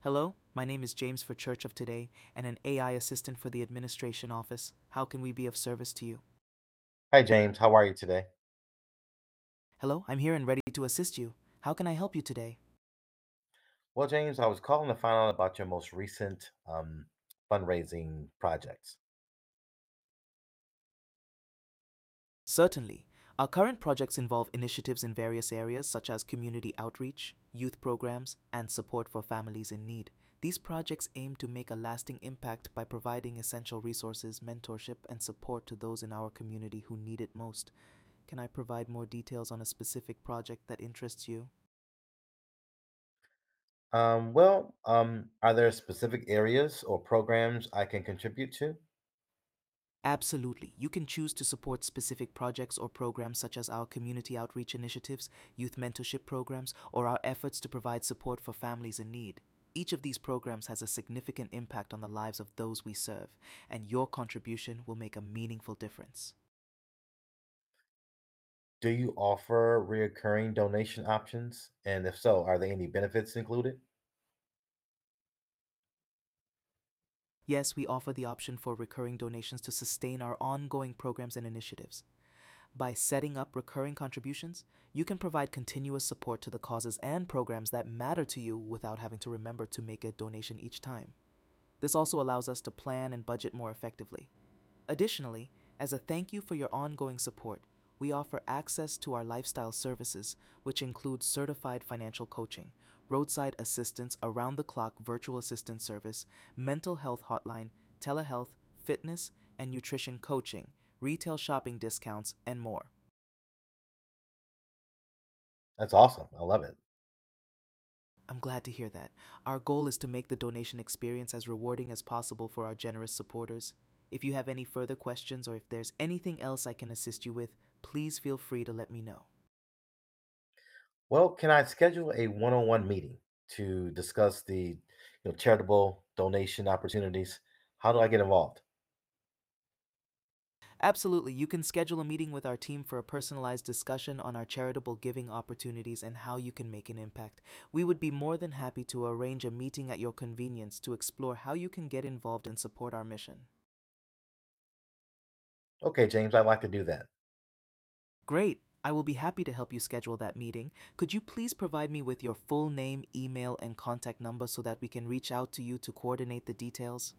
Hello, my name is James for Church of Today and an AI assistant for the administration office. How can we be of service to you? Hi, James. How are you today? Hello, I'm here and ready to assist you. How can I help you today? Well, James, I was calling to find out about your most recent fundraising projects. Certainly. Our current projects involve initiatives in various areas such as community outreach, youth programs, and support for families in need. These projects aim to make a lasting impact by providing essential resources, mentorship, and support to those in our community who need it most. Can I provide more details on a specific project that interests you? Are there specific areas or programs I can contribute to? Absolutely. You can choose to support specific projects or programs such as our community outreach initiatives, youth mentorship programs, or our efforts to provide support for families in need. Each of these programs has a significant impact on the lives of those we serve, and your contribution will make a meaningful difference. Do you offer recurring donation options? And if so, are there any benefits included? Yes, we offer the option for recurring donations to sustain our ongoing programs and initiatives. By setting up recurring contributions, you can provide continuous support to the causes and programs that matter to you without having to remember to make a donation each time. This also allows us to plan and budget more effectively. Additionally, as a thank you for your ongoing support, we offer access to our lifestyle services, which include certified financial coaching, roadside assistance, around the clock virtual assistant service, mental health hotline, telehealth, fitness and nutrition coaching, retail shopping discounts, and more. That's awesome. I love it. I'm glad to hear that. Our goal is to make the donation experience as rewarding as possible for our generous supporters. If you have any further questions or if there's anything else I can assist you with, please feel free to let me know. Well, can I schedule a one-on-one meeting to discuss the charitable donation opportunities? How do I get involved? Absolutely, you can schedule a meeting with our team for a personalized discussion on our charitable giving opportunities and how you can make an impact. We would be more than happy to arrange a meeting at your convenience to explore how you can get involved and support our mission. Okay, James, I'd like to do that. Great! I will be happy to help you schedule that meeting. Could you please provide me with your full name, email, and contact number so that we can reach out to you to coordinate the details?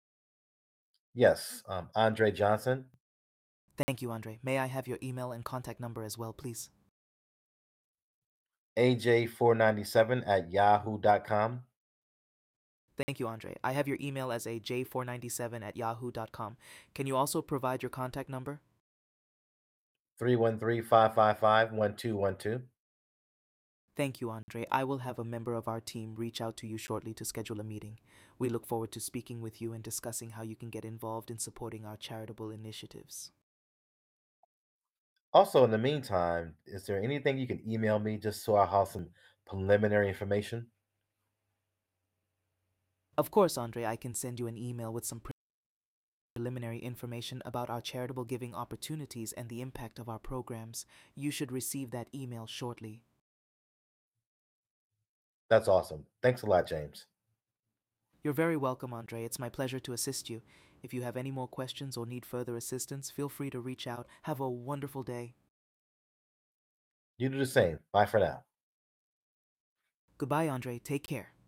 Yes, Andre Johnson, Thank you, Andre. May I have your email and contact number as well, please? AJ497 at yahoo.com. Thank you, Andre. I have your email as a j497 at yahoo.com. Can you also provide your contact number? 313-555-1212. Thank you, Andre. I will have a member of our team reach out to you shortly to schedule a meeting. We look forward to speaking with you and discussing how you can get involved in supporting our charitable initiatives. Also, in the meantime, is there anything you can email me just so I have some preliminary information? Of course, Andre, I can send you an email with some preliminary information about our charitable giving opportunities and the impact of our programs. You should receive that email shortly. That's awesome. Thanks a lot, James. You're very welcome, Andre. It's my pleasure to assist you. If you have any more questions or need further assistance, feel free to reach out. Have a wonderful day. You do the same. Bye for now. Goodbye, Andre. Take care.